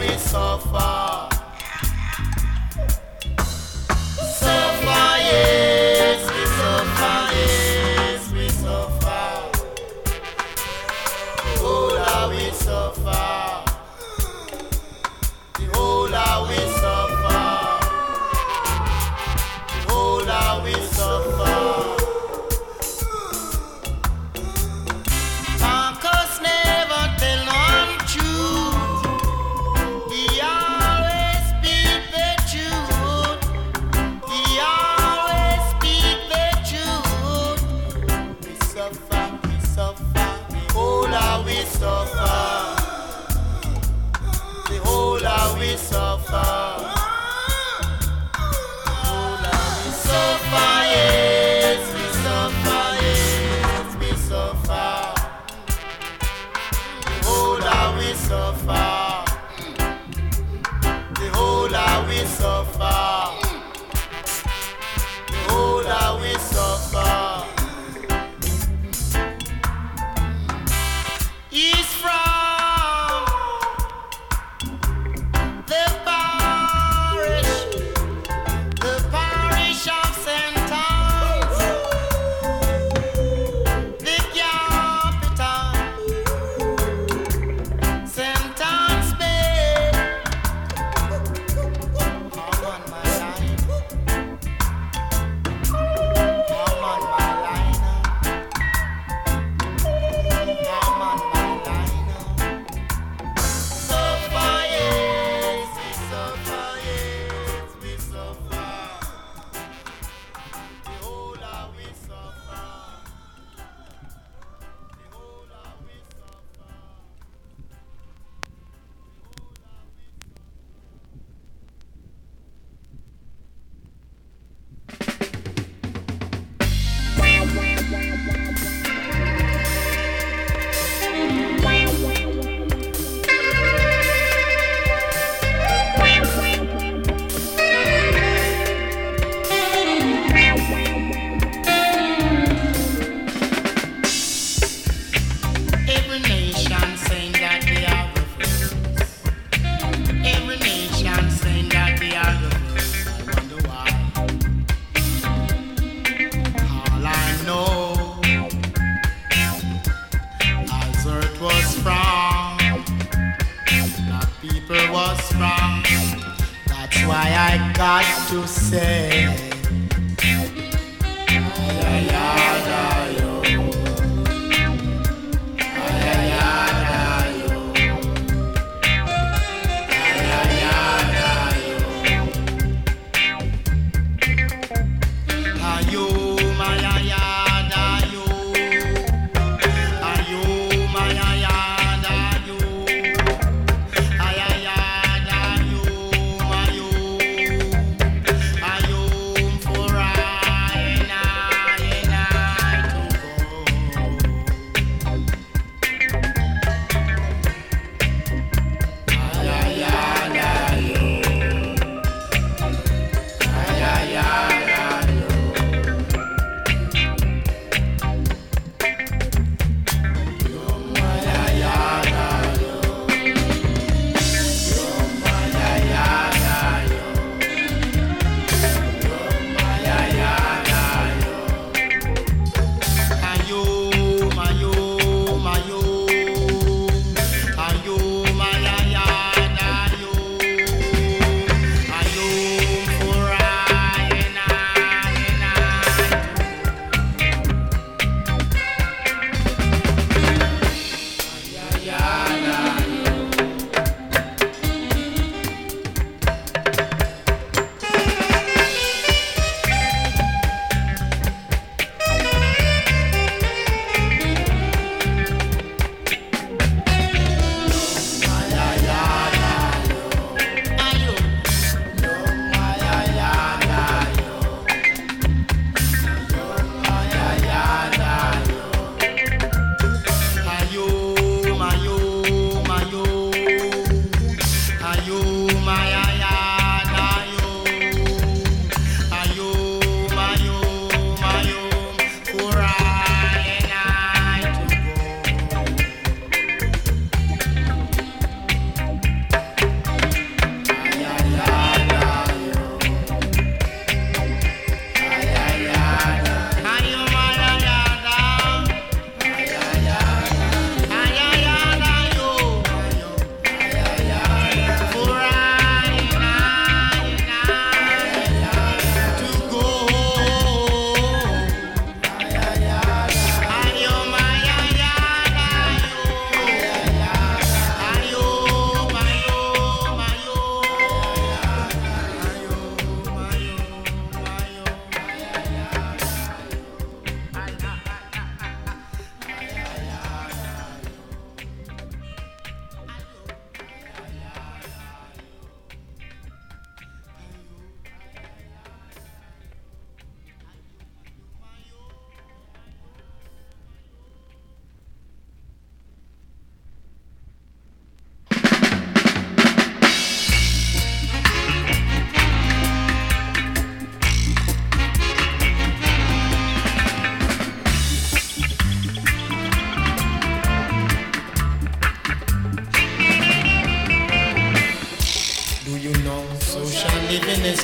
we suffer. Suffer, yes, we suffer, yes, we suffer. The whole of we suffer. The whole of we suffer. The whole of we suffer. Marcus never tell no untruth. He always speak the truth. He always speak the truth. We suffer, we suffer. The whole of we suffer. The whole of we suffer. The whole of we suffer, yes, we suffer, yes, we suffer. The whole of we suffer. The whole of we suffer. The whole of we suffer. He's from the parish of St. Anne's, the capital, St. Anne's Bay. I'm on my line. I'm on my line. I'm on my line. Suffer, yes, we suffer, yes, we suffer. The whole of we suffer. The whole of we suffer. Every nation saying that they are the first. Every nation saying that they are the first. I wonder why. All I know, as earth was from, that people was from. That's why I got to say, ay, ay, ay, yo. Ayo,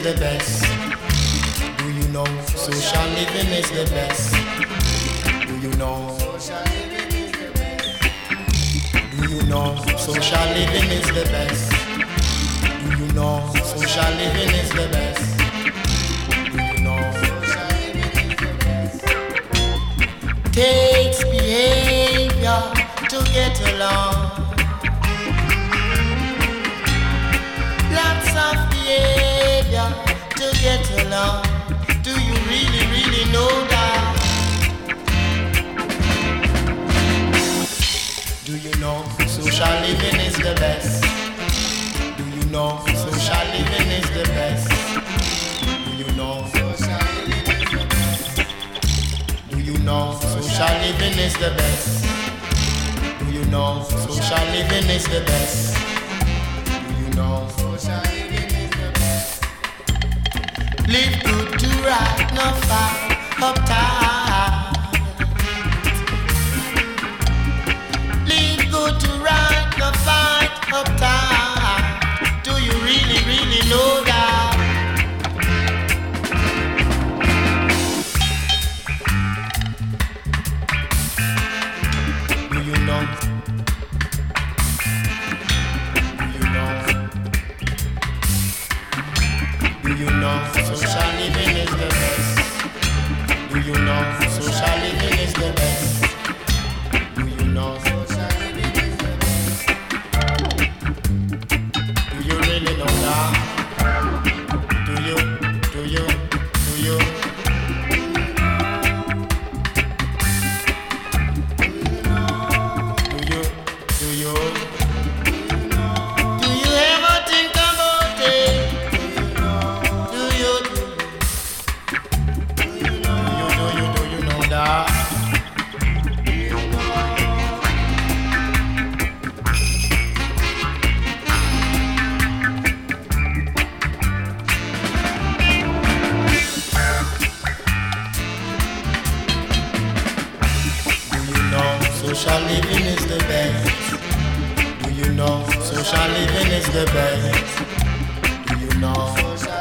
the best? Do you know social living is the best? Do you know? Do you know social living is the best? Do you know social living is the best? Do you know? Takes behavior to get along. Lots of behavior to get along. Do you really, really know that? Do you know social living is the best? Do you know social living is the best? Do you know? Do you know social living is the best? Do you know social living is the best? Do you know? Live good to right, no fight, uptight. Live good to right, no fight, uptight. Do you really, really know that? Do you know? Do you know social living is the best? Do you know social living is the best? Do you know social living is the best? Do you really know that? Do you? Do you? Do you? Do you? Do you? Do you ever think about it? Do you know that? Social living is the best. Do you know social living is the best? Do you know?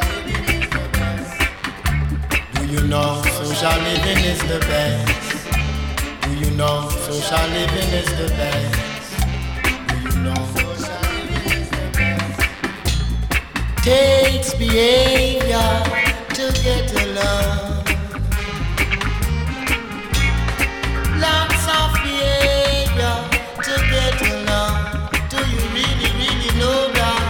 Do you know social living is the best? Do you know social living is the best? Do you know? Takes behavior to get along. Lots of behavior to get along. Do you really, really know that?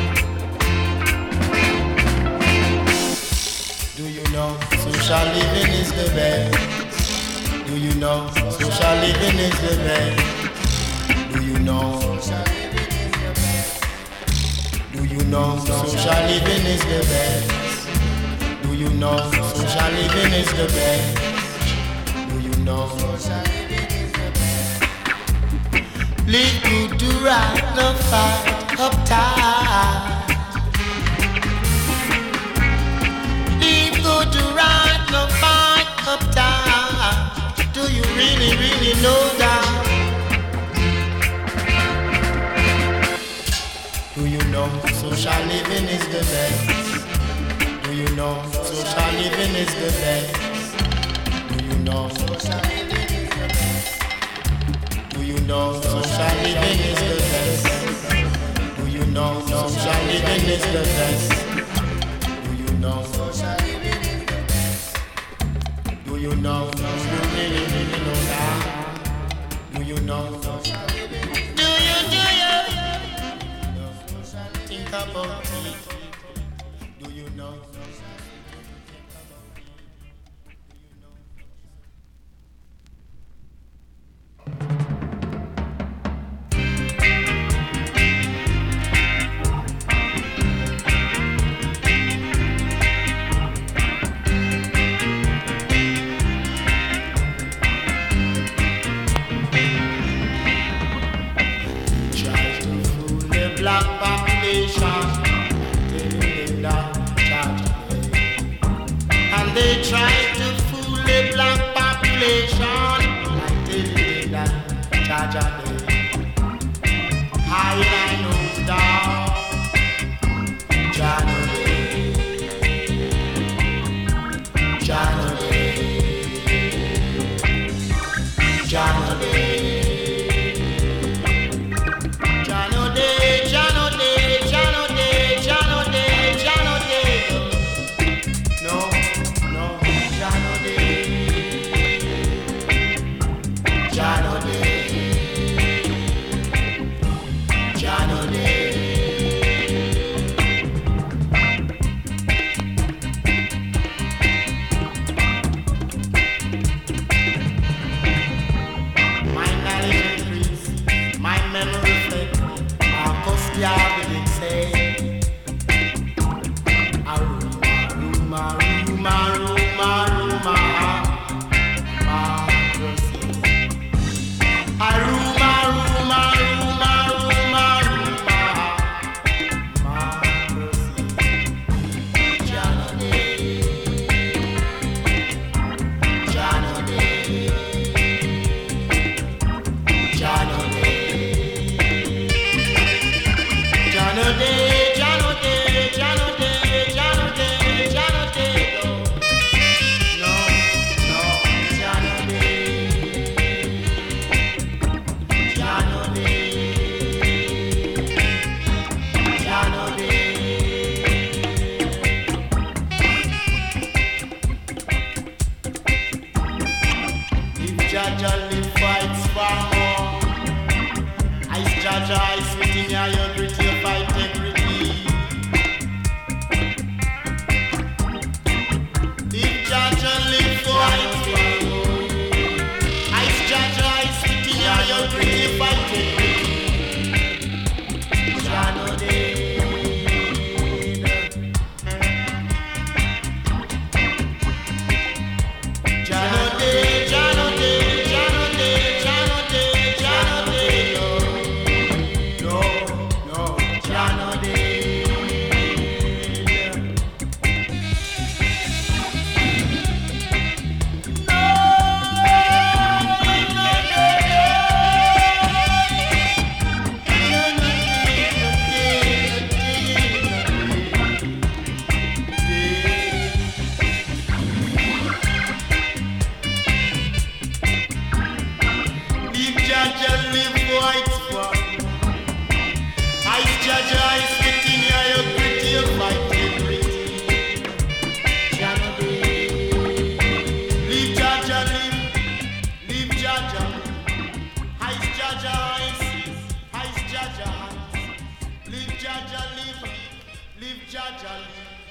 Do you know social living is the best? Do you know social living is the best? Do you know? Do you know social living is the best? Do you know social living is the best? Do you know? Live good to right, no fight, uptight. Live good to right, no fight, uptight. Do you really, really know that? Do you know social living is the best? Do you know social living is the best? Do you know social living is the best? Do you know social living is the best? Do you know social living is the best? Do you know social living is the best? Do you know? Do you really, really know that? Do you know social living? Do you? Think about it. Do you know? Black population, telling them that Jaja live fights for more. Ice Jaja, ice within your gritty of integrity. Live Jaja live fights for more. Ice Jaja, ice within your gritty of integrity. Jano day. Live Jaja, live.